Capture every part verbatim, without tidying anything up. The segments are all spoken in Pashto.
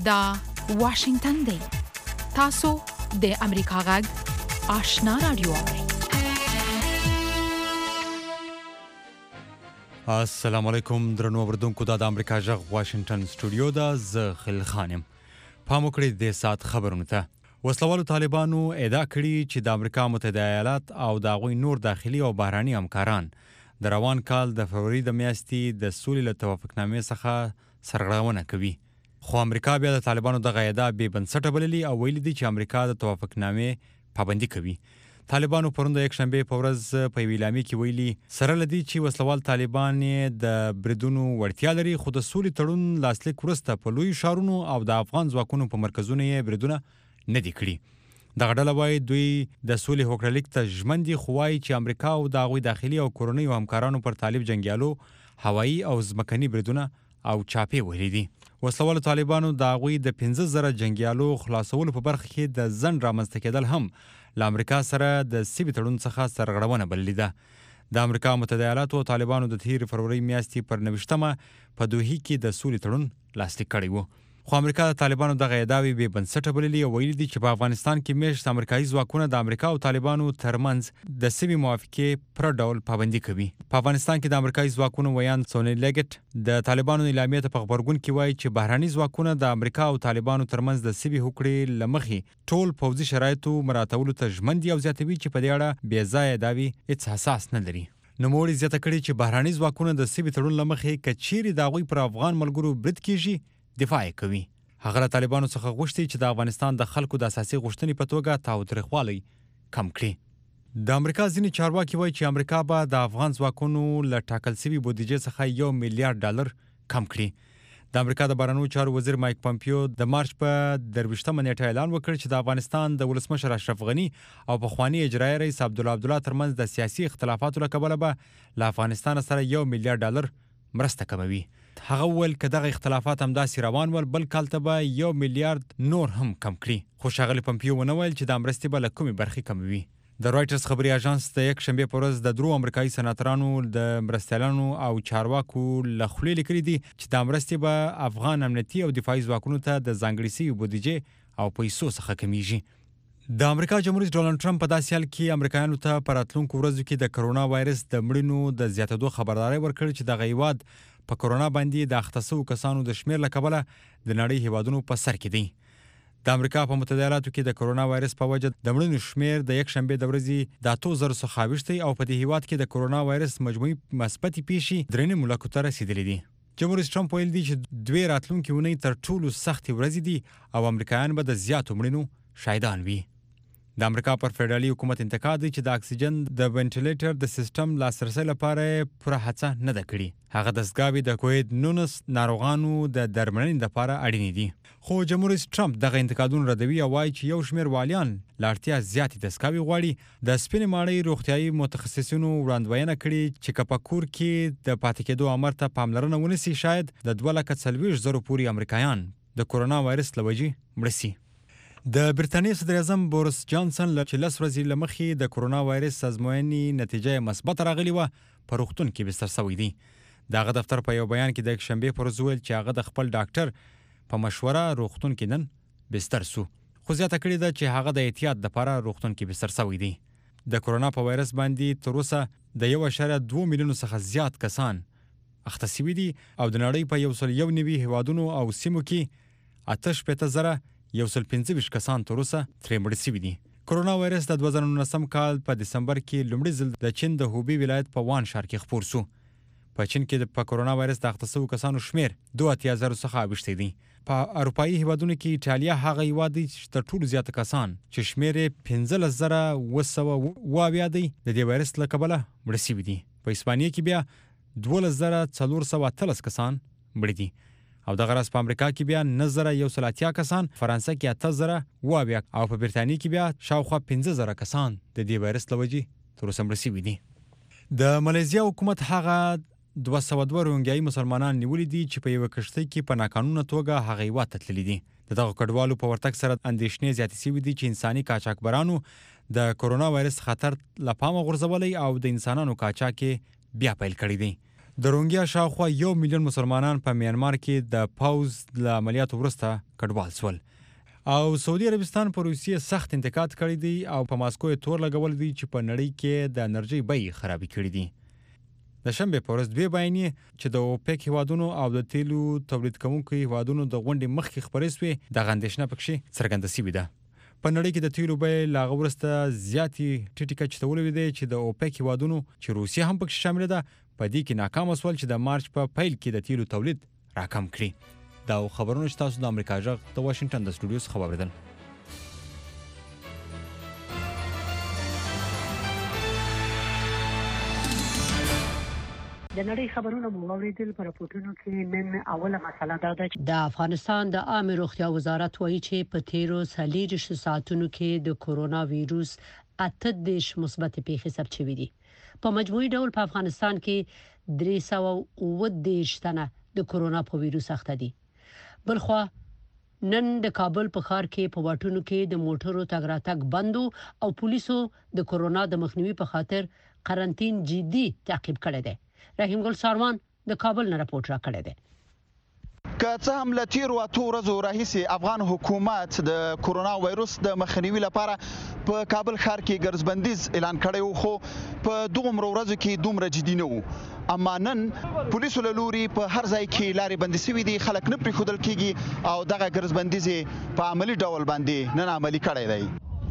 دا واشنگتن دی. تاسو د امریکا غږ آشنا رادیو. السلام علیکم درنو اوریدونکو، دا د امریکا غږ واشنگتن سټوډیو دا زه خل خانم. پام وکړئ د سات خبرونه ته. وسلوالو طالبانو ادعا کړې چې د امریکا متحده ایالات او د هغوی نور داخلي او بهراني همکاران د روان کال د فروری د میاشتې د سولې له توافقنامې څخه سرغړونه کوي. خو امریکا بیا د طالبانو دغه ادعا بې بنسټه بللي او ویلي دي چې امریکا د توافقنامې پابندي کوي. طالبانو پرون د یکشنبې په ورځ په یوې اعلامیې کې ویلي سره له دې چې وسلوال طالبان د بریدونو وړتیا لري، خو د سولې تړون لاسلیک وروسته په لویو ښارونو او د افغان ځواکونو په مرکزونو یې بریدونه نه دي کړي. دغه ډله وایي دوی د سولې هوکړلیک ته ژمن دي، خو وایي چې امریکا او د هغوی داخلي او کورنیو همکارانو پر طالب جنګیالو هوایي او ځمکني بریدونه او چاپې وهلي دي. وسلوالو طالبانو د هغوی د پنځه زره جنګیالو خلاصولو په برخه کې د ځنډ رامنځته کېدل هم له امریکا سره د سیمې تړون څخه سرغړونه بللې ده. د امریکا متحده ایالاتو او طالبانو د تیر فروری میاشتې پر نوښتمه په دوحې کې د سولې تړون لاسلیک کړی و. خو امریکا د طالبانو دغه ادعاوې بې بنسټه بللي او ویلي دي چې په افغانستان کې میشت امریکایي ځواکونه د امریکا او طالبانو ترمنځ د سیمې موافقې پر ډول پابندي کوي. په افغانستان کې د امریکایي ځواکونو ویاند سونی لیګټ د طالبانو اعلامیې ته په خبرګون کې وایي چې بهراني ځواکونه د امریکا او طالبانو ترمنځ د سیمې هوکړې له مخې ټول پوځي شرایطو مراعاتولو ته ژمن دي او زیاتوي چې په دې اړه بې ځایه ادعاوې هېڅ اساس نه لري. نوموړي زیاته کړې چې بهراني ځواکونه د سیمې تړون له مخې که چیرې د هغوی پر افغان ملګرو برید کېږي دفاع یې کوي. هغه له طالبانو څخه غوښتي چې د افغانستان د خلکو د اساسي غوښتنې په توګه تاوتریخوالی کم کړي. د امریکا ځینې چارواکي وایي چې امریکا به د افغان ځواکونو له ټاکل شوي بودیجې څخه یو میلیارډ ډالر کم کړي. د امریکا د بهرنیو چارو وزیر مایک پامپیو د مارچ په درویشتمه نیټه اعلان وکړ چې د افغانستان د ولسمشر اشرف غني او پخواني اجرایي رئیس عبدالله عبدالله ترمنځ د سیاسي اختلافاتو له کبله به له افغانستان سره یو میلیارډ ډالر مرسته کموي. هغه وویل که دغه اختلافات همداسې روان ول بل کال ته به یو میلیارډ نور هم کم کړي. خو ښاغلي پمپیو ونه ویل چې دا مرستې به له کومې برخې کموي. د رایټرز خبري اژانس د یکشنبې په ورځ د درو امریکایي سناتورانو د مرستیالانو او چارواکو له خولې لیکلي دي چې دا مرستې به افغان امنیتي او دفاعي ځواکونو ته د ځانګړې شوي بودیجې او پیسو څخه کمیږي. د امریکا جمهور رئیس ډونالډ ټرمپ په داسې حال کې امریکایانو ته په راتلونکو ورځو کې د کرونا وایرس د مړینو د زیاتېدو خبرداری ورکړ چې دغه هیواد په کرونا باندې د اخته شویو کسانو د شمېر له کبله د نړۍ هیوادونو په سر کې دی. د امریکا په متحده ایالاتو کې د کرونا وایرس په وجه د مړینو شمېر د یکشنبې د ورځې د اتو زرو څخه اوویشت دی او په دې هیواد کې د کرونا وایرس مجموعي مثبتې پیښې درې نیم لکو ته رسیدلې دي. جمهور رئیس ټرمپ ویل دي چې دوی راتلونکې اونۍ تر ټولو سختې ورځې دي او امریکایان به د زیاتو مړینو شاهدان وي. د امریکا پر فدرالي حکومت انتقاد دی چې د اکسیجن د وینټیلیټر د سیستم لاسرسي لپاره پوره هڅه نه ده کړې. هغه دستګاوې د کووید نولس ناروغانو د درملنې لپاره اړینې دي. خو جمهور رئیس ټرمپ دغه انتقادونه ردوي او وایي چې یو شمېر والیان له اړتیا زیاتې دستګاوې غواړي. د سپینې ماڼۍ روغتیایي متخصصینو وړاندوینه کړې چې که په کور کې د پاتې کېدو امر ته پاملرنه ونیسي شاید د دوه لکه څلوېښت زرو پورې امریکایان د کرونا وایرس له وجې مړه سي. د برټانیې صدر اعظم بوریس جانسن چې لس ورځې له مخې د کرونا وایرس ازموینې نتیجه مثبته راغلې وه په روغتون کې بستر شوی دی. د هغه دفتر په یو بیان کې د یکشنبې پر ورځ ویل چې هغه د خپل ډاکټر په مشوره روغتون کې نن بستر سو، خو زیاته کړې ده چې هغه د احتیاط لپاره روغتون کې بستر شوی دی. د کرونا په وایرس باندې تر اوسه د یو اعشاریه دوه میلیونو څخه زیات کسان اخته شوي دي او د نړۍ په یو سل یو نوي هیوادونو او سیمو کې اته شپېته زره یو سل پنځه ویشت کسان تر اوسه ترې مړه شوي دي. کرونا وایرس د دوه زره نولسم کال په دسمبر کې لومړي ځل د چین د هوبی ولایت په وان ښار کې خپور سو. په چین کې په کرونا وایرس د اخته شویو کسانو شمېر دوه اتیا زرو څخه اوویشتی دی. په اروپایي هیوادونو کې ایټالیا هغه هیواد دی چې تر ټولو زیاته کسان چې شمېر یې پنځلس زره اوه سوه اوه اویا دی د دې وایرس له کبله مړه شوي دي. په اسپانیا کې بیا دولس زره څلور سوه اتلس کسان مړه دي او دغه راز په امریکا کې بیا نه زره یو سل اتیا کسان، فرانسه کې اته زره اوه اویا او په برټانیې کې بیا شاوخوا پنځه زره کسان د دې وایرس له وجې تر اوسه مړه شوي دي. د مالیزیا حکومت هغه دوه سوه دوه روهنګیایي مسلمانان نیولي دي چې په یوه کښتۍ کې په ناقانونه توګه هغه هیواد ته تللي دي. د دغه کډوالو په ورتګ سره اندېښنې زیاتې شوي دي چې انساني قاچاقبرانو د کرونا وایرس خطر له پامه غورځولی او د انسانانو قاچاق یې بیا پیل کړی دی. د روهینګیا شاوخوا یو میلیون مسلمانان په میانمار کې د پاوز له عملیاتو وروسته کډوال شول او سعودي عربستان پر روسیې سخت انتقاد کړی دی او په ماسکو یې تور لګول دی چې په نړۍ کې د انرژي بیې خرابې کړي دي. د شنبې په ورځ دوې بیانیې چې د اوپک هیوادونو او د تیلو تولید کوونکو هیوادونو د غونډې مخکې خپرې سوې دغه اندېښنه پکښې څرګنده سوې ده. په نړۍ کې د تیلو بیې له هغه وروسته زیاتې ټیټې کچې ته ولوېدې چې د اوپک هیوادونو چې روسیه هم پکښې شامله ده په دې کې ناکامه شول چې د مارچ په پیل کې د تیلو تولید راکم کړي. دا خبرونه چې تاسو د امریکا جغ د واشنگټن د سټوډیو څخه واوریدل. د نړۍ خبرونه مو واوریدل. په راپورټونو کې نن اوله مسله دا ده چې د افغانستان د عامه روغتیا وزارت وایي چې په تیرو څلوېښت ساعتونو کې د کورونا وایروس اته دېرش مثبت پیښې ثبت شوې دي. په مجموعي ډول په افغانستان کې درې سوه اووه دېرش تنه د کورونا په وایروس اخته دي. بلخوا نن د کابل په ښار کې په واټونو کې د موټرو تګ راتګ بندو او پولیسو د کورونا د مخنیوي په خاطر قرنطین جدي تعقیب کړی دی. رحیم ګل ساروان د کابل نه راپورټ راکړی دی. که څه هم له تیرو اتو ورځو راهیسې افغان حکومت د کورونا وایروس د مخنیوي لپاره په کابل ښار کې ګرځبندیز اعلان کړی و، خو په دومره ورځو کې دومره جدي نه و. اما نن پولیسو له لوري په هر ځای کې لارې بندې شوي دي، خلک نه پرېښودل کېږي او دغه ګرځبندیز یې په عملي ډول باندې نن عملي کړی دی.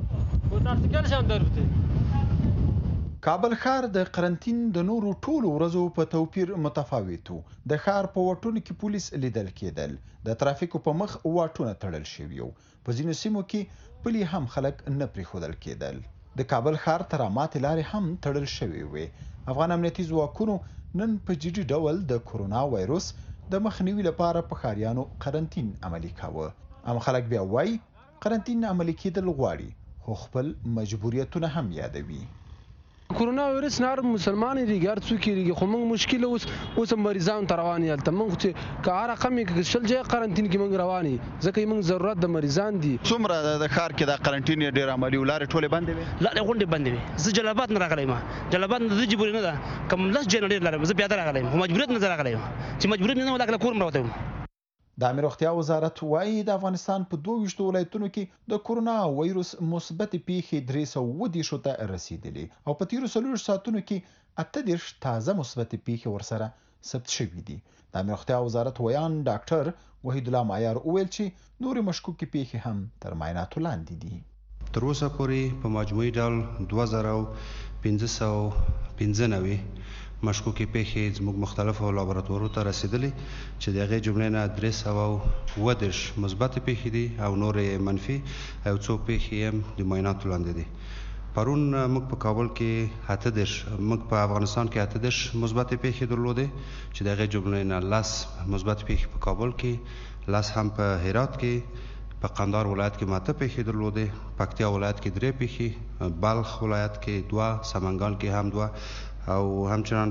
کابل ښار د قرنطین د نورو ټولو ورځو په توپیر متفاوت و. د ښار په واټونو کې پولیس لیدل کېدل، د ترافیکو په مخ واټونه تړل شوي وو، په ځینو سیمو کې پلي هم خلک نه پرېښودل کېدل. د کابل ښار تراماتې لارې هم تړل شوې وې. افغان امنیتي ځواکونو نن په جدي ډول د کورونا وایروس د مخنیوي لپاره په ښاریانو قرنطین عملي کاوه. عام خلک بیا وایي قرنطین عملي کېدل غواړي، خو خپل مجبوریتونه هم یادوي. کورونا وایرس نار مسلمان ریږي هر څوک ریږي، خو موږ مشکل اوس اوس مریضان ته روان یالته موږ چې که هر رقم کې شل ځای قرنطین کې موږ رواني ځکه موږ ضرورت د مریضان دي. څومره د ښار کې د قرنطین ډیر عملي ولارې ټولې بندې وي؟ لا غونډې بندې وي. زه جلابات نه راغلی ما جلابات نه جبري نه ده کوم لس جنریټ لرم، زه پیاده راغلی خو مجبوریت نه راغلی چې مجبوریت نه ولا کله کورم راوته. د عامه روغتیا وزارت وایي د افغانستان په دوه ویشتو ولایتونو کې د کورونا وایروس مثبت پیښې درې سوه اووه دېرشو ته رسیدلي او په تیرو څلوېښتو ساعتونو کې اته دېرش تازه مثبت پیښې ورسره ثبت شوي دي. د عامه روغتیا وزارت ویان ډاکټر وحید الله معیار وویل چې نورې مشکوکې پیښې هم تر معایناتو لاندې دي. تر اوسه پورې په مجموعي ډول دوه زره پنځه سوه پنځه نوي مشکوکې پیښې زموږ مختلفو لابراتوارونو ته رسیدلي چې د هغې جملې نه درې سوه اووه دېرش مثبتې پیښې دي او نورې منفي او څو پیښې هم د معایناتو لاندې دي. پرون موږ په کابل کې اته دېرش موږ په افغانستان کې اته دېرش مثبتې پیښې درلودې چې د هغې جملې نه لس مثبتې پیښې په کابل کې، لس هم په هرات کې، په قندهار ولایت کې ماته پیښې درلودې، پکتیا ولایت کې درې پیښې، بلخ ولایت کې دوه، سمنګان کې هم دوه او همچنان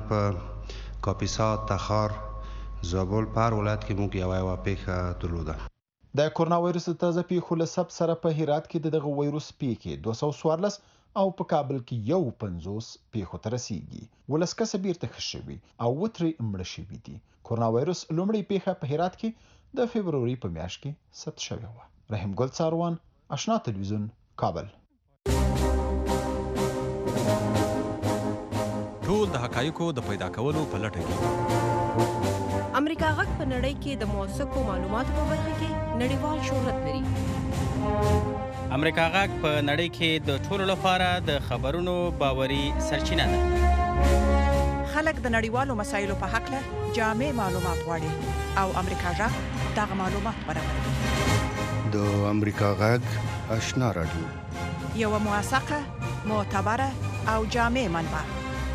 په کاپیسا، تخار، زابل په هر ولایت کې موږ یوه یوه پیښه درلوده. د کورونا وایروس د تازه پیښو له ثبت سره په هرات کې د دغه وایروس پیښې دوه سوه څوارلس او په کابل کې یو پنځوس پیښو ته رسیږي. ولس کسه بیرته ښه شوي او اووه ترې مړه شوي دي. کورونا وایروس لومړۍ پیښه په هرات کې د فبروري په میاشت کې ثبت شوې وه. رحیم ګل ساروان، آشنا تلویزیون، کابل. ټول د حقایقو د پیدا کولو په لټه کې امریکا غږ په نړۍ کې د موثقو معلوماتو په برخه کې نړیوال شهرت لري. امریکا غږ په نړۍ کې د ټولو لپاره د خبرونو باوري سرچینه ده. خلک د نړیوالو مسایلو په حق له جامع معلومات غواړي او امریکا غږ دغه معلومات برابروي. د امریکا غږ آشنا رادیو، یوه موثقه، معتبره او جامع منبع.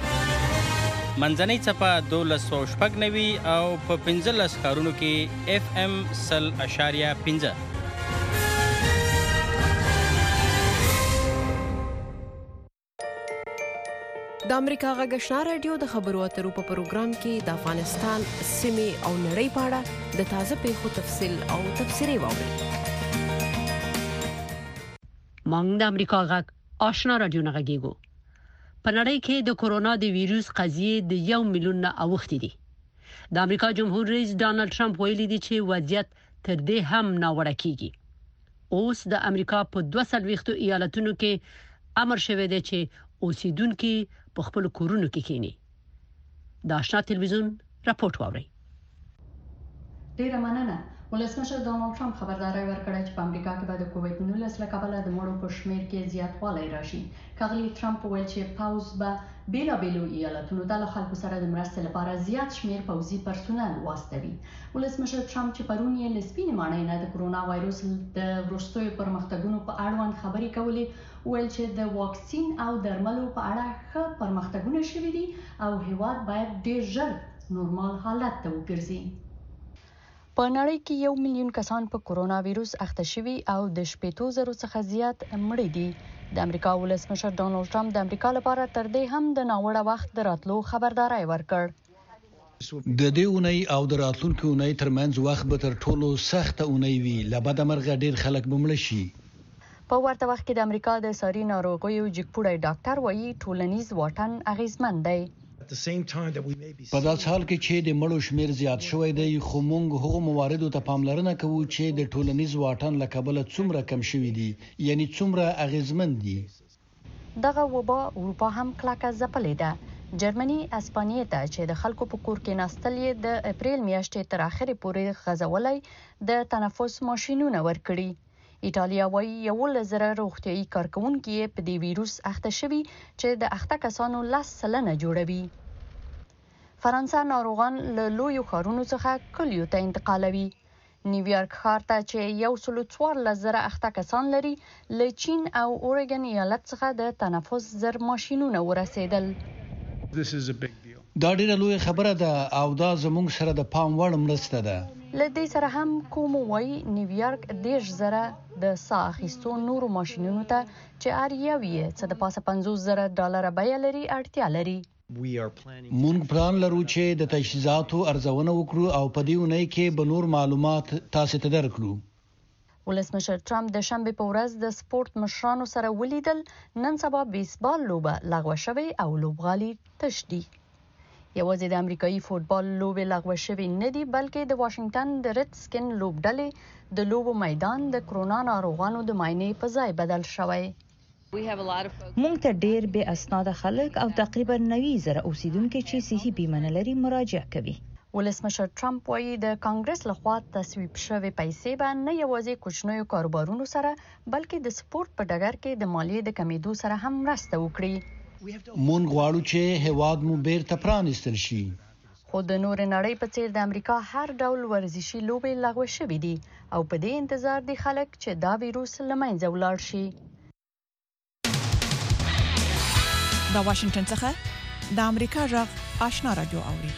منځنۍ څپه دولس سوه شپږ نوي او په پنځلس ښارونو کې اف ام سل اشاریه پنځه. د امریکا غږ آشنا رادیو د خبرو اترو په پروګرام کې د افغانستان سیمې او نړۍ په اړه د تازه پیښو تفصیل او تبصرې واورئ. موږ د امریکا غږ آشنا رادیو نه غږیږو. په نړۍ کې د کورونا د ویروس قضیې د یو میلیون نه اوښتې دي. د امریکا جمهور رئیس ډانلډ ټرمپ ویلي دی چې وضعیت تر دې هم ناوړه کیږي. اوس د امریکا په دوه څلوېښتو ایالتونو کې امر شوی دی چې اوسیدونکو په خپل کورونو کې کینی. د آشنا تلویزیون راپورټ واوري. ډیره مننه. ولسمشر ډانلډ ټرمپ خبرداري ورکړه چې په امریکا کې به د کووډ نولس له کبله د مړو په شمیر کې زیاتوالی راشي. ښاغلي ټرمپ وویل چې پوځ به بیلابیلو ایالتونو ته له خلکو سره د مرستې لپاره زیات شمیر پوځي پرسونل واستوي. ولسمشر ټرمپ چې پرون یې له سپینې ماڼۍ نه د کرونا وایروس د وروستیو پرمختګونو په اړوند خبرې کولې، ویل چې د واکسین او درملو په اړه ښه پرمختګونه شوي دي او هیواد باید ډیر ژر نورمال حالت ته وګرځي. په نړۍ کې یو میلیون کسان په کرونا وایروس اخته شوي او د شپېتو زرو څخه زیات مړه دي. د امریکا ولسمشر ډانلډ ټرمپ د امریکا لپاره تر دې هم د ناوړه وخت د راتلو خبرداري ورکړ. د دې اونۍ او د راتلونکو اونۍ ترمنځ وخت به تر ټولو سخته اونۍ وي. له بده مرغه ډیر خلک به مړه شي. په ورته وخت کې د امریکا د ساري ناروغیو جګپوړی ډاکټر وایي ټولنیز واټن اغیزمن دی. په داس حال کې چې د مړو شمیر زیات شوی دی، خو موږ هغو مواردو ته پاملرنه کوو چې د ټولنیز واټن له کبله څومره کم شوي دي، یعنی څومره اغیزمن دي. دغه وبا اروپا هم کلکه ځپلې ده. جرمني اسپانیې ته چې د خلکو په کور کې ناستل یې د اپریل میاشتې تر اخرې پورې غځولی د تنفس ماشینونه ورکړي. ایټالیا وایي یولس زره روغتیایي کارکوونکي په دې ویروس اخته شوي چې د اخته کسانو لس سلنه جوړوي. فرانسه ناروغان له لویو ښارونو څخه کلیو ته انتقالوي. نیویارک ښار ته چې یو سلو څوارلس زره اخته کسان لري، له چین او اورګن ایالت څخه د تنفس زر ماشینونه ورسېدل. دا ډیره لویه خبره ده او دا زموږ سره د پام وړ مرسته ده. له دې سره هم کومو وایي نیویارک دېرش زره د ساه اخیستو نورو ماشینونو ته چې هر یو یې څه د پاسه پنځوس زره ډالره بیه لري اړتیا لري. مونږ پلان لرو چې د تجهیزاتو ارزونه وکړو او په دې اونۍ کې به نور معلومات تاسو ته درکړو. ولسمشر ټرمپ د شنبې په ورځ د سپورت مشرانو سره ولیدل. نن سبا بیسبال لوبه لغوه شوې او لوبغالي تش دي. یوازې د امریکایي فوټبال لوبې لغوه شوې نه دي، بلکې د واشنگټن د ریډ سکن لوبډلې د لوبو میدان د کرونا ناروغانو د معاینې په ځای بدل شوی. مونږ ته ډیر بې اسناده خلک او تقریبا نوي زره اوسیدونکو چې صحي بیمه نه لري مراجعه کوي. ولسمشر ټرمپ وایي د کانګرس لخوا تصویب شوې پیسې به نه یوازې کوچنیو کاروبارونو سره بلکې د سپورت په ډګر کې د مالیې د کمیدو سره هم مرسته وکړي. مونږ غواړو چې هیواد مو بیرته پرانیستل شي. خو د نور نړۍ په څیر د امریکا هر ډول ورزشي لوبې لغوه شوې دي او په دې انتظار دي خلک چې دا ویروس له منځه ولاړ شي. د واشنگټن څخه د امریکا غږ آشنا رادیو اوري.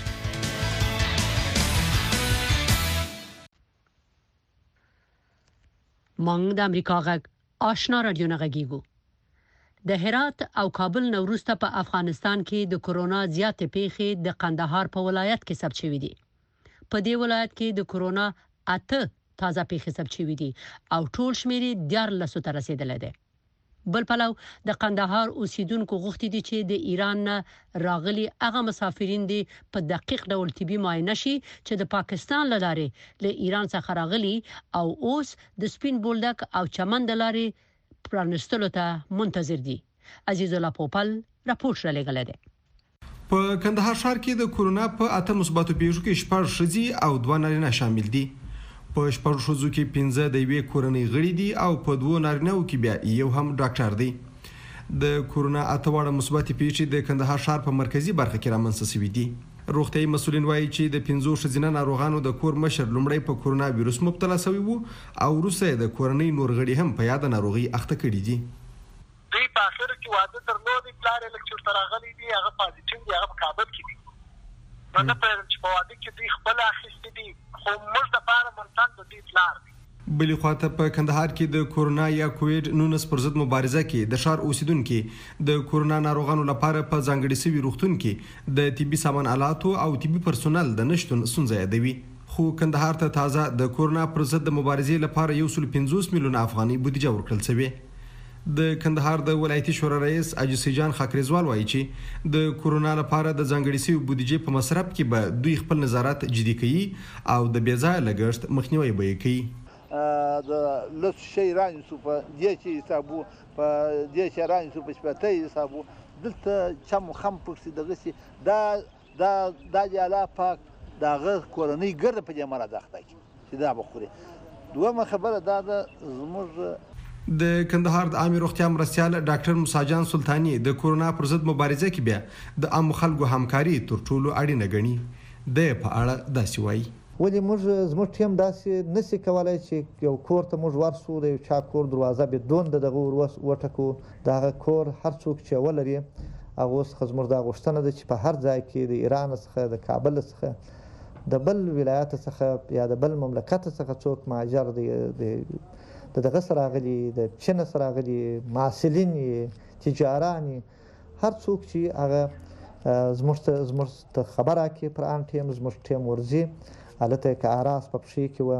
مونږ د امریکا غږ آشنا رادیو نه غږیږو. د هرات او کابل نوروسته په افغانستان کې د کرونا زیاتې پیښې د قندهار په ولایت کې ثبت شوې دي. په دې ولایت کې د کرونا اته تازه پیښې ثبت شوې دي او ټول شمیر یې دیارلس ته رسیدلی دی. بل پلو د قندهار اوسیدونکو غوښتي دي چې د ایران نه راغلي هغه مسافرین دي په دقیق ډول طبي معاینه شي چې د پاکستان له لارې له ایران څخه راغلي او اوس د سپین بولدک او چمن د لارې پرانستلو ته منتظر دي. عزیز الله پوپل راپور را لګل دی. په کندهار ښار کې د کورونا په اته مثبتو پیښو کې شپږ ښځې او دوه نارینه شامل دي. په شپږ ښځو کې پنځه د یوې کورنۍ غړي دي او په دوو نارینه‌و کې بیا یو هم ډاکټر دی. د کورونا اته واړه مثبتې پیښې د کندهار ښار په مرکزي برخه کې رامنځته شوي دي. روغتیايي مسؤلین وایي چې د پنځو ښځینه ناروغانو د کور مشر لومړی په کورونا ویروس مبتلا شوی وو او وروسته د کورنۍ نور غړي هم په یاده ناروغي اخته کړي دي. دوی په اخر کې واده درلودي، پلار یې لکه چې راغلي دي، هغه پازیټیو دي، هغه په کابل کې دي. نو نه پوهېږم چې په واده کې دوی خپل اخیستي دي، خو موږ دپاره منطق د دوی پلار دی. بلې خواته په کندهار کې د کورونا یا کوویډ نولس پر ضد مبارزه کې د ښار اوسیدونکو د کورونا ناروغانو لپاره په ځانګړي شوي روغتون کې د طبي سامان آلاتو او طبي پرسونل د نشتون ستونزه یادوي. خو کندهار ته تازه د کورونا پر ضد د مبارزې لپاره یو سل پنځوس میلیون افغانۍ بودیجه ورکړل شوې. د کندهار د ولایتي شورا رئیس اجي جان خاکریزوال وایي چې د کورونا لپاره د ځانګړي شوی بودیجې په مصرف کې به دوی خپل نظارت جدي کوي او د بې ځایه لګښت مخنیوي به یې کوي. د لس شي رانیسو په دې چې حسابو په دې چې رانیسو په شپته حسابو دلته چم خم پکسي دغه سي دا دا دا جاله پاک داغه کورنۍ ګرد په دې مړه داخته چې دا بخوري. دوه خبره دا د زموږ د کندهار د عامه روغتیا مرستيال ډاکټر موسی جان سلطانی د کورونا پر ضد مبارزه کې بیا د عام خلکو همکاري تر ټولو اړینه ګڼي. د په اړه داسې وایي ولې موږ زموږ ټیم داسې نسی کولای چې یو کور ته موږ ورسو د یو چا کور دروازه بدون دغه وټکو دغه کور هر څوک چې ولري هغه اوس خزمر د غوښتنه ده چې په هر ځای کې د ایران څخه د کابل څخه د بل ولایت څخه یا د بل مملکت څخه څوک مهاجر دي د دغه سره غلي د چین سره غلي معسلین تجاران هر څوک چې هغه زموږ زموږ خبره کې پر ان ټیم زموږ ټیم ورزي الته کې اراس په شي کې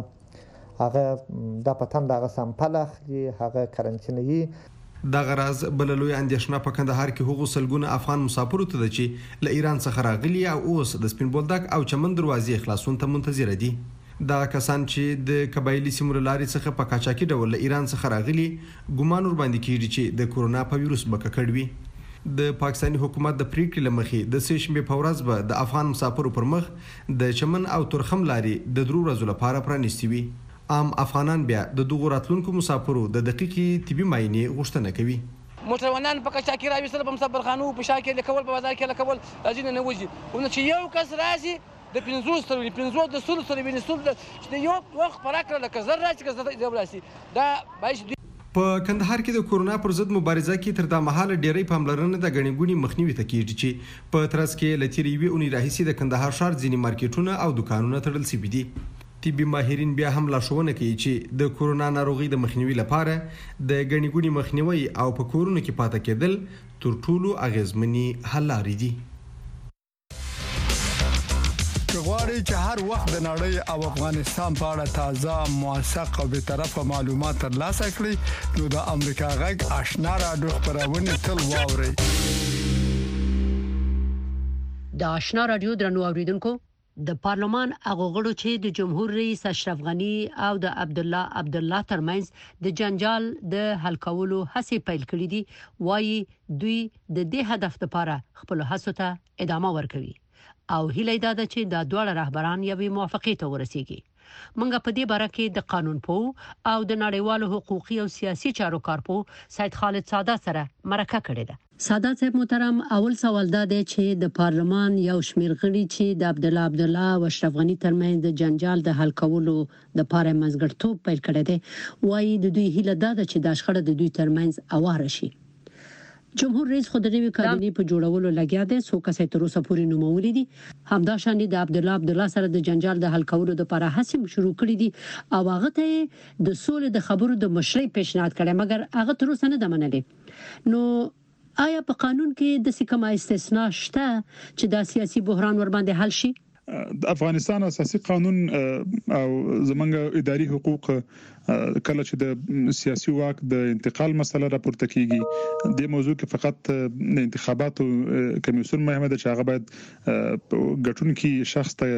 و هغه د پتن دغه سامپل اخلي هغه کرنټینوي. د غراز بللوی اندیشنه په کندهار کې هغو سلګونه افغان مسافرو ته چې له ایران څخه راغلي او اوس د سپین بولدک او چمن دروازې خلاصون ته منتظر دي. دا کسان چې د قبایلی سیمو لاري څخه په کاچاکي ډول له ایران څخه راغلي ګمان ور باندې کیږي چې د کورونا په وایروس بکه کړوي. د پاکستاني حکومت د پریکړې لمخې د سېشنبه په ورځ به د افغان مسافرو پر مخ د چمن او ترخم لاري د درو ورځې لپاره پرانیستي وي. عام افغانان بیا د دغه راتلونکو مسافرو د دقیقې طبي معاینې غوښتنه کوي. موټروانان په کچاکي راويستل په مسافرخانو په شاکه لکول په بازار کې لکول راځي نه وځي ونه چې یو کس راځي د پنځوس تر پنځوس د سل تر پنځوس د یو وخت پراکړه لکه زر راځي که زر راسي دا باید په کندهار کې د کورونا پر ضد مبارزه کې تر دا مهاله ډېری پاملرنه د غني ګونی مخنیوي ته کیږي چې په ترڅ کې لتیری وی اونې راهیسي د کندهار ښار ځینې مارکیټونه او دکانونه تړل شوي دي. طبي ماهرین بیا هم لارښوونه کوي چې د کورونا ناروغي د مخنیوي لپاره د غني ګونی مخنیوي او په کورونو کې پاتې کېدل تر ټولو اغیزمنې حل لارې دي. غواړئ چې هر وخت د نړۍ او افغانستان په اړه تازه موثق او به طرفه معلومات ترلاسه کړئ نو د امریکا غږ آشنا رادیو خبرونه تل واورئ. د آشنا رادیو درنو اوریدونکو د پارلمان اغوغړو چې د جمهور رئیس اشرف غنی او د عبد الله عبد الله ترمنځ د جنجال د حل کولو هڅې پیل کړې دي وایي دوی د دې هدف لپاره خپل هڅو ته ادامه ورکوي او هیله ده چې د دوه رهبران یوې موافقې ته ورسیږي. منګه په دې باره کې د قانون پو او د نړیوالو حقوقي او سیاسي چارو کارپو سید خالد سادات سره مرکه کړې ده. سادات صاحب محترم، اول سوال دا دی چې د پارلمان یو شمېر غړي چې د عبد الله عبد الله او اشرف غنی ترمنځ د جنجال د حل کولو د لپاره منځګړیتوب پیل کړی دی وایي د دوی هیله ده چې د شخړې د دوی ترمنځ اواره شي. جمهور رئیس خو د نوې کابینې په جوړولو لګیا دی څو کسې تر اوسه پورې نومولي دي. همداشان د عبد الله عبد الله سره د جنجال د حل کولو لپاره هڅې شروع کړې دي او هغه ته د سولې د خبرو د مشرۍ پیشنهاد کړي مګر هغه تر اوسه نه ده منلې. نو آیا په قانون کې د سکه استثناء شته چې د سیاسي بحران ور باندې حل شي؟ د افغانستان اساسي قانون او زمونږ اداري حقوق کله چې د سیاسي واک د انتقال مسله راپورته کیږي د موضوع کې فقط د انتخاباتو کمیسیون مهمه ده چې هغه باید ګټونکي شخص ته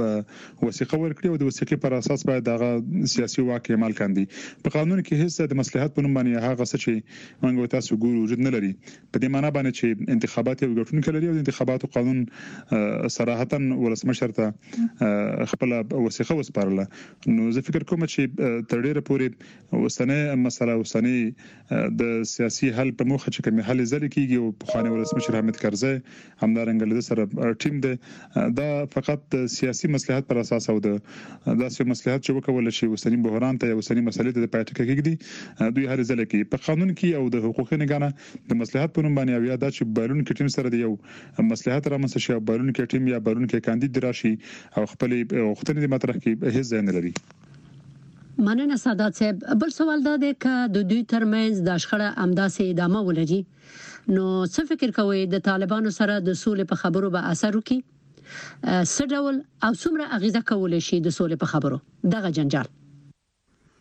وثیقه ورکړي او د وثیقې پر اساس باید هغه سیاسي واک عمل کاندي. په قانون کې هیڅ د مصلحت په نوم باندې هغه څه چې موږ تاسو ګورو وجود نه لري. په دې معنی باندې چې انتخابات یو ګټونکي لري او د انتخاباتو قانون صراحتا ولسمشر ته خپل وثیقه وسپارله. نو زه فکر کوم چې تر ډیره پورې وسنه مسله وسنه د سیاسي حل په موخه چې کوم حل ځل کیږي او په خانه ولسمشر حامد کرزی همدارنګه له سره ټیم ده دا فقط د سیاسي مصلحت پر اساس او د داسې مصلحت چې وکول شي وسنی بحران ته وسنی مسلې ته د پاتې کېږي دوی هر ځل کې په قانون کې او د حقوقي نگانه د مصلحت په نوم باندې او یا د چې بایلون کې ټیم سره د یو مصلحت رامنځته شي بایلون کې ټیم یا بایلون کې کاندید راشي او خپل وختونه د مطرح کې هیڅ ځای نه لري. مننه سادات صاحب. بل سوال دا دی چې د دوی ترمنځ د شخړه امداسې ادامه ولري نو څه فکر کوئ د طالبانو سره د سولې په خبرو به اثر وکړي؟ څه ډول او څومره اغیزه کولای شي د سولې په خبرو دغه جنجال؟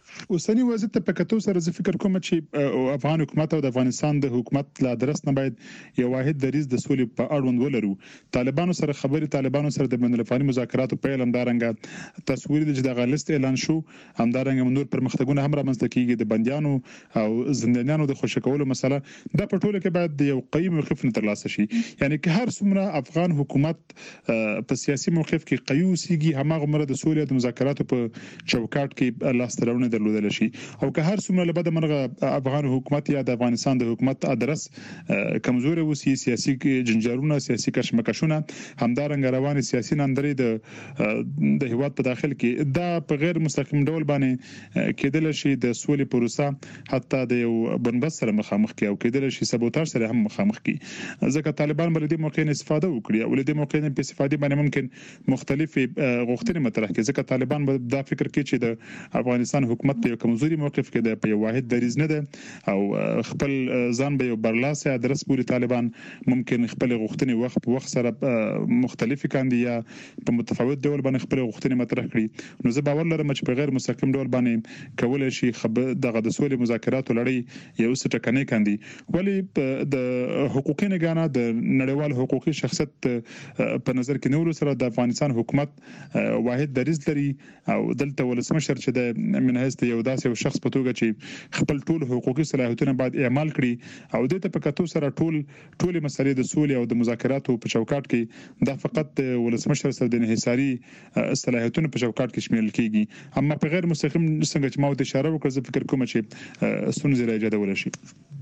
اوسنی وضعیت په کتو سره زه فکر کوم چې افغان حکومت او د افغانستان د حکومت لا درس نه باید یو واحد دریز د سولې په اړوند ولرو. طالبانو سره خبرې طالبانو سره د بین الافغاني مذاکراتو پیل همدارنګه تصویر د دغه لیست اعلان شو، همدارنګه نور پرمختګونه هم رامنځته کیږي، د بندیانو او زندانیانو د خوشی کولو مسله دا په ټوله کې باید یو قوي موقف نه ترلاسه شي. یعنی که هر څومره افغان حکومت په سیاسي موقف کې قوي اوسېږي هماغه مره د سولې د مذاکراتو په چوکاټ کې لاس تراونه درلودل شي، او که هر څومره له بده مرغه افغان حکومت یا د افغانستان د حکومت ادرس کمزوري وسی، سیاسي جنجالونه، سیاسي کشمکشونه، همدارنګه روان سیاسي نندرې د د هیواد په داخل کې دا په غیر مستقیم ډول باندې کېدل شي د سولې پروسه حتی د یو بنبست سره مخامخ کی او کېدل شي سبوتاژ سره هم مخامخ کی. ځکه طالبان بل دې موقع نه استفاده وکړي او له دې موقع نه په استفادې باندې ممکن مختلف غوښتنې مطرح کړي، ځکه طالبان دا فکر کوي چې د افغانستان حکومت په کمزوري موقف کې د په واحد دریز نه ده او خپل ځان به یو برلاسه ادرس پوری طالبان ممکن خپل غوښتنې وخت په وخت سره مختلف کاندي یا په متفاوت ډول باندې خپل غوښتنې مطرح کړي. نو زه باور لرم چې په غیر مستقیم ډول باندې کولای شي دغه د سولې مذاکراتو لړۍ یو څه ټکنۍ کاندي. ولی د حقوقي نگانه د نړیوال حقوقي شخصیت په نظر کې نور سره د افغانستان حکومت واحد دریز لري او دلته ولسمشر چې د منهست یو داسې یو شخص په توګه چې خپل ټول حقوقي صلاحیتونه باید اعمال کړي او د ته په کتو سره ټول ټول مسلې د سولې او د مذاکراتو په چوکاټ کې دا فقط ولسمشر سره د انحصاري صلاحیتونو په چوکاټ کې شامل کیږي. اما په غیر مستقیم څنګه چې ما ته اشاره وکړه زه فکر کوم چې ستونزې راځي شي.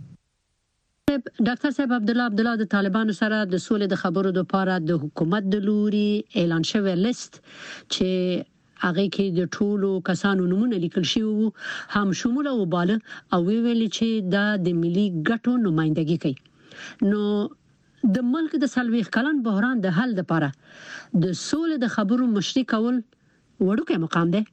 ډاکټر صاحب عبد الله عبد الله د طالبانو سره د سولې د خبرو لپاره د حکومت د لوري اعلان شوی لیست چې هغه کې د ټولو کسانو نمونه لیکل شوی وو هم شمول او باله او ویل چې دا د ملي ګټو نمائندګي کوي. نو د ملک د سلويخ کلن بحران د حل لپاره د سولې د خبرو مشري کول وړوکی مقام دی.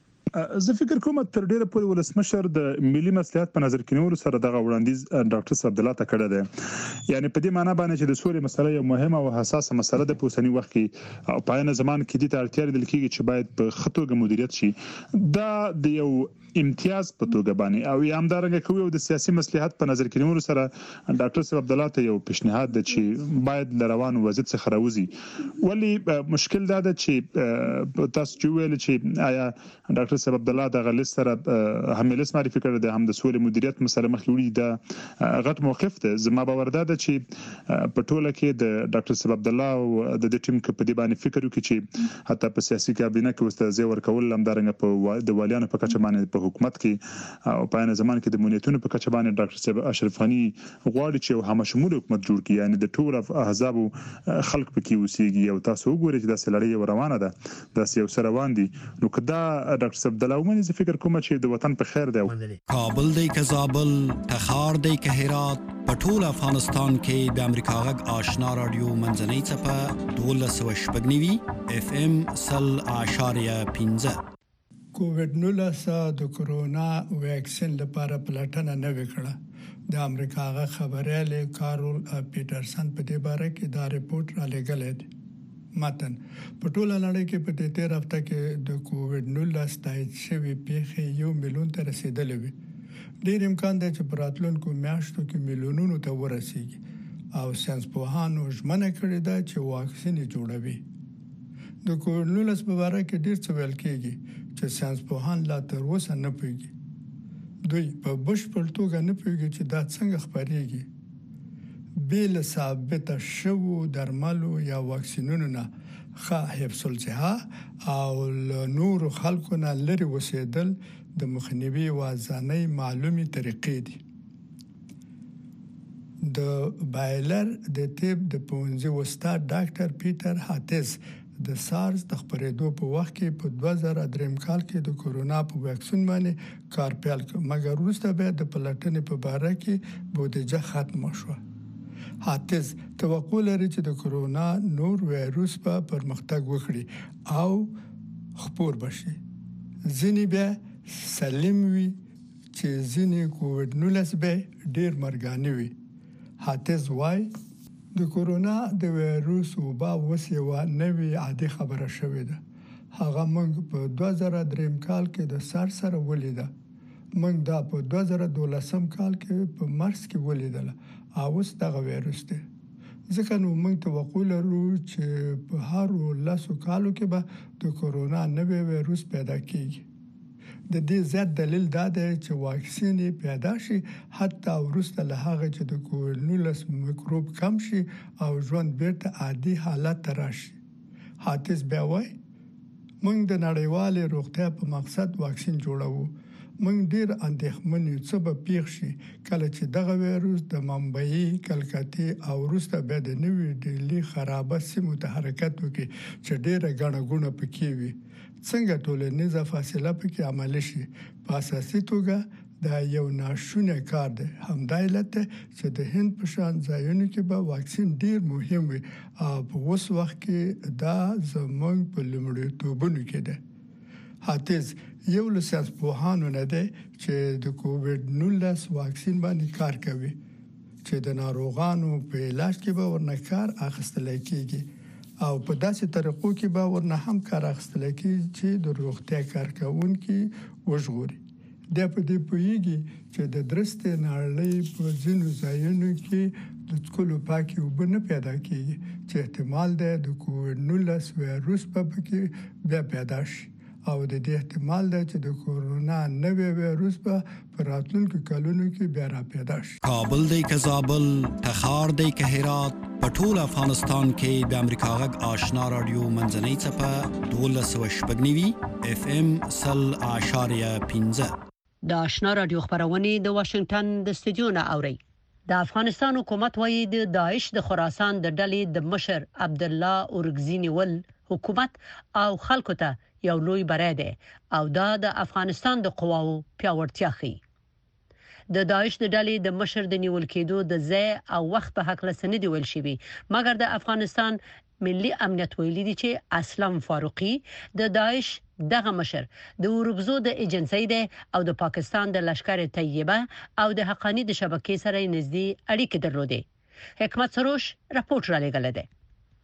زه فکر کوم تر ډیره پورې ولسمشر د ملي مصلحت په نظر کې نیولو سره دغه وړاندیز ډاکټر صاحب عبد الله ته کړی دی. یعنی په دې معنی باندې چې د سولې مسله یو مهمه او حساسه مسله ده په اوسنی وخت کې او په عین زمان کې د اړتیا لري چې باید په خطوګه مدیریت شي. دا د یو امتیاز په توګه باندې او یا همدارنګه کوي او د سیاسي مصلحت په نظر کې نیولو سره ډاکټر صاحب عبد الله ته یو پیشنهاد ده چې باید له روانو وضعیت څخه راوځي. ولی مشکل دا ده چې تاسو چې ویل چې آیا ډاکټر صاحب عبد الله د غلیس سره هم لیس معرفي کړی د هم د سولې مدیریت مسله مخې وړي دا غټ موقف ده. زما باور ده چې په ټوله کې د ډاکټر صاحب عبد الله او د دې ټیم کې په دې باندې فکر وکړي چې حتی په سیاسي کابینه کې واستازي ورکول همدارنګه په د والیانو په کچه باندې حکومت کې او په عین زمان کې د مونیتونو په کچه باندې ډاکټر صاحب اشرف غنی غواړي چې یو همشمول حکومت جوړ کړي، یعنی د ټول احزاب خلک پکې اوسېږي او تاسو وګورئ چې دا لړۍ روانه ده، دا یو سره روان دي. نو کدا ډاکټر صاحب د لومړي زه فکر کوم چې د وطن په خیر دی. کابل دی که زابل، تخار دی که هرات، په ټول افغانستان کې د امریکا غږ آشنا رادیو منځنۍ څپه دولس سوه شپږ نوي اف ام سل اعشاریه پنځه. کووډ نولس د کرونا ویکسین لپاره پلټنه نه وکړه. د امریکا غا خبريال کارول پیټرسن په دې باره کې دا ریپورت را لګل دی. متن په ټوله نړۍ کې په دې تیر هفته کې د کووډ نولس تایید شوی پیښې یو میلیون ته رسیدلې وي. ډېر امکان دی چې په راتلونکو میاشتو کې میلیونونو ته ورسیږي او ساينسپوهانو ژمنه کړې ده چې واکسین جوړوي. د کووډ نولس په اړه کې ډېر څه ویل کېږي چې ساينسپوهان لا تر اوسه نه پوهیږي. دوی په بشپړ توګه نه پوهیږي چې دا څنګه خپرېږي. بل ثابت شوو درملو یا واکسینونو نه ښه حفظ الصحه او نور خلکو نه لري وسیدل د مخنیوي وازانه معلومي طریقې دي. د بایلر د طب د پونځي وستا ډاکټر پیټر هاتس د سارز د خبرېدو په وخت کې په دوه زره درې کال کې د کورونا په واکسین باندې کار پیل کړ، مګر وروسته به د پلټنې په باره کې بودیجه ختم شو. هاتز توقع لري چې د کورونا نور وایروس په پرمختګ وکړي او خپور بشي. ځینې بیا سالم وي چې ځینې کووډ نولس به ډېر مرګانه وي. هاتز وای د کورونا د وایروس وبا وسیوا نوې عادي خبره شوې ده. هغه موږ په دوه زره درې کال کې د سر سره ولیده. موږ دا په دوه زره دولسم کال کې په مارس کې ولیدل او اوس دغه وایروس دی. ځکه نو موږ توقع لرو چې په هر لاسو کالو کې به د کورونا نوې وایروس پیدا کیږي. د دې زیات دلیل دا دی چې واکسین پیدا شي حتی ورسته له هغه چې د کووډ نولس میکروب کم شي او ژوند بیرته عادي حالت ته راشي. حاتس بیا وایي موږ د نړیوالې روغتیا په مقصد واکسین جوړوو. موږ ډیر اندېښمن یو څه به پیښ شي کله چې دغه وایروس د ممبئی، کلکتې او وروسته بیا د نوې ډیلی خرابه سیمو ته حرکت وکړي چې ډیره ګڼه ګوڼه پکې وي. څنګه ټولنیزه فاصله پکې عملي شي؟ په اساسي توګه دا یو ناشونی کار دی. همدا علت دی چې د هند په شان ځایونو کې به واکسین ډیر مهم وي او په اوس وخت کې دا زموږ په لومړیتوبونو کې دی. حاتز یو له ساینسپوهانو نه دی چې د کووډ نولس واکسین باندې کار کوي چې د ناروغانو په علاج کې به ورنه کار اخیستل کېږي او په داسې طریقو کې به ورنه هم کار اخیستل کېږي چې د روغتیا کارکونکي وژغوري. دا په دې پوهیږي چې د درسته نړۍ په ځینو ځایونو کې د څکلو پاکي اوبه نه پیدا کېږي چې احتمال دی د کووډ نولس وایروس په کې بیا پیدا شي او د دې احتمال دی چې د کورونا نوې وایروس په راتلونکو کلونو کې بیا را پیدا شي. کابل دی که زابل، تخار دی که هرات، په ټول افغانستان کې د امریکا غږ آشنا رادیو منځنۍ څپه دولس سوه شپږ نوي اف ام سل اعشاریه پنځه. د آشنا رادیو خبرونه د واشنگټن د استودیو نه اوري. د افغانستان حکومت وايي د داعش د خراسان د ډلې د مشر عبد الله اورګزی نیول حکومت او خلکو ته یو لوی بری دی او دا د افغانستان د قواو پیاوړتیا ښيي. د داعش د ډلې د مشر د نیول کېدو د ځای او وخت په حق لسنه دی ویل شوی، مګر د افغانستان ملي امنیت ویلي دی چې اسلام فاروقي د داعش دغه مشر د اورګزو د ایجنسی دی او د پاکستان د لشکر طیبه او د حقانی د شبکې سره نږدې اړیکې درلودې. حکمت سروش راپورټ را لېږلی دی.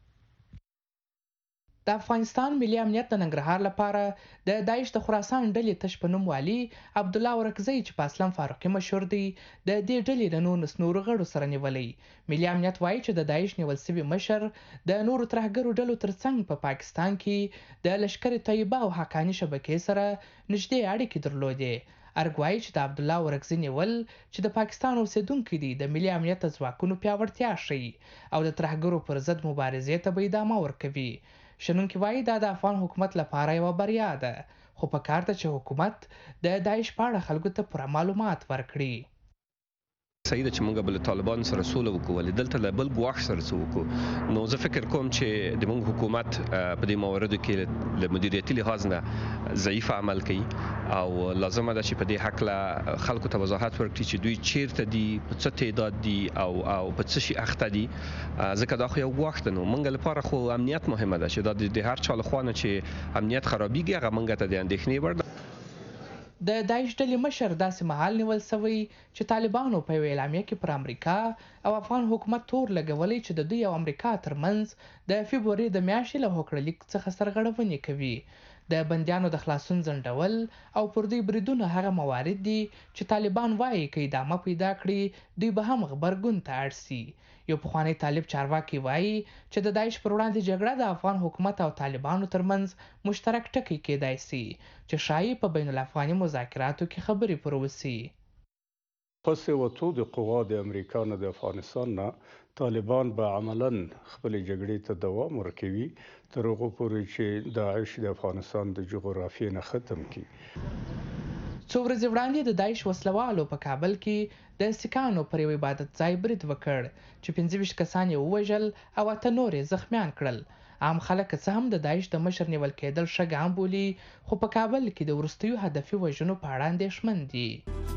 د افغانستان ملي امنیت د ننګرهار لپاره د داعش د خراسان ډلې تش په نوم والي عبد الله اورګزی چې په اسلام فاروقي مشهور دی د دې ډلې د نور نسنور غړو سره نیولې. ملي امنیت وایي چې د داعش نیول سوي مشر د نورو ترهګرو ډلو ترڅنګ په پا پاکستان کې د لشکر طیبه او حقانی شبکې سره نږدې اړیکې درلودې. ارګ وایي چې د عبد الله اورګزی نیول چې د پاکستان اوسیدونکي دي د ملي امنیت ځواکونو پیاوړتیا ښيي او د ترهګرو پر ضد مبارزې ته به ادامه ورکوي. شنونکي وایي دا د افغان حکومت لپاره یوه بریا ده، خو په کار ده چې حکومت د داعش په اړه خلکو ته پوره معلومات ورکړي. صحیح ده چې موږ بل طالبان سره سوله وکړو، ولې دلته له بل ګواښ سره څه وکړو. نو زه فکر کوم چې د موږ حکومت په دې مواردو کې له مدیریتي لحاظ نه ضعیف عمل کوي او لازمه ده چې په دې حق خلکو ته وضاحت ورکړي چې دوی چیرته دي، په څه تعداد دي او او په څه شي اخته دي، ځکه دا خو یو ګواښ ده. نو موږ لپاره خو امنیت مهمه ده چې دا د هر چا له خوا نه چې امنیت خرابېږي هغه موږ ته د اندېښنې وړ ده. د داعش ډلې مشر داسې مهال نیول سوی چې طالبانو په یوه اعلامیه کې پر امریکا او افغان حکومت تور لګولی چې د دوی او امریکا ترمنځ د فبروري د میاشتې له هوکړلیک څخه سرغړونې کوي. د بندیانو د خلاصون ځنډول او پر دوی بریدونه هغه موارد دي چې طالبان وایي که ادامه پیدا کړي دوی به هم غبرګون ته اړ سي. یو پخوانی طالب چارواکي وایي چې د داعش پر وړاندې جګړه د افغان حکومت او طالبانو ترمنځ مشترک ټکی کېدای سي چې شایي په بین الافغاني مذاکراتو کې خبرې پر وسي. پس وتو د قوا د امریکا نه د افغانستان نه طالبان به عملاً خپل جګړې ته دوام ورکوي تر هغو پورې چې داعش د افغانستان د جغرافیې نه ختم کړي. څو ورځې وړاندې د داعش وسلوالو په کابل کې د سیکانو پر یو عبادت ځای برید وکړ چې پنځه ویشت کسان یې ووژل او اته نور یې زخمیان کړل. عام خلک څه هم د داعش د مشر نیول کېدل ښه ګام بولي، خو په کابل کې د وروستیو هدفي وژنو په اړه اندېښمن دي.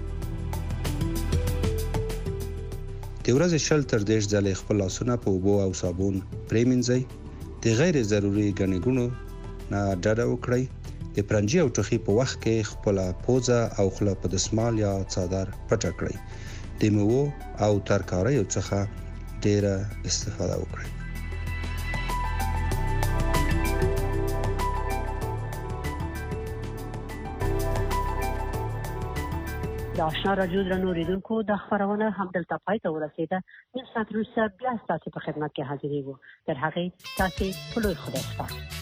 د ورځې شل تر دېرش ځلې خپل لاسونه په اوبو او صابون پرېمینځئ. د غیر ضروري ګڼې ګوڼو نه ډډه وکړئ. د پرنجي او ټوخي په وخت کې خپله پوزه او خوله په دسمال یا څادر پټه کړئ. د میوو او ترکاریو څخه ډیره استفاده وکړئ. د آشنا رادیو درنو ریډونکو د خبرونه همدلته پای ته ورسیده. نیم ساعت وروسته بیا ستاسو په خدمت کې حاضرېږو. تر هغې تاسو په لوی خدای سپارم.